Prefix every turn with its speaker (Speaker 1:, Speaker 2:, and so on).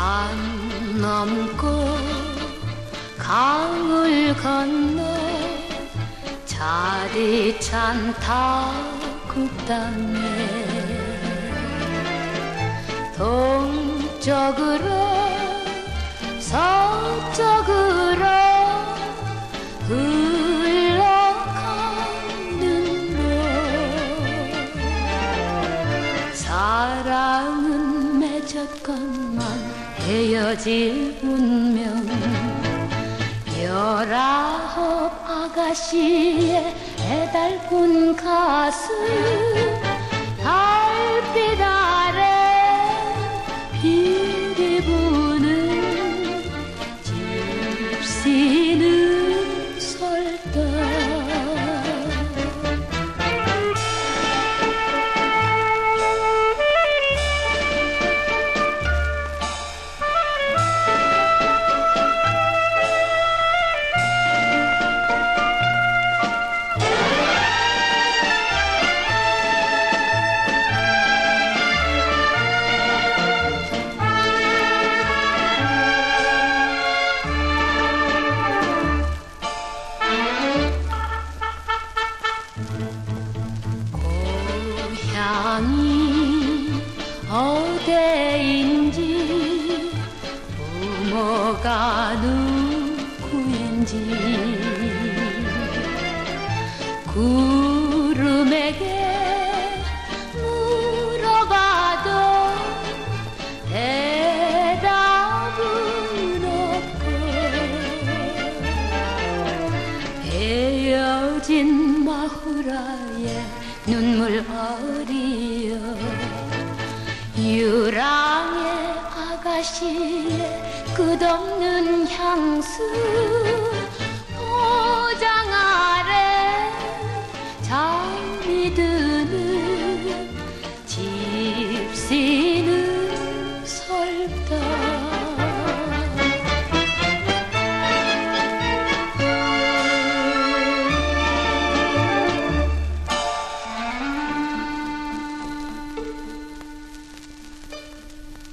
Speaker 1: 산 넘고 강을 건너 자리찬 타국 땅에 동쪽으로 서쪽으로 흘러가는 너 사랑은 맺었건만 헤어질 운명 19 아가씨의 애달픈 가슴 달빛 아래 비리 부는 집시는 설탕 고향이 어디인지 부모가 누구인지 구름에게 물어봐도 대답은 없고 헤어진 마후라에 눈물 어리여 유랑의 아가씨의 끝없는 향수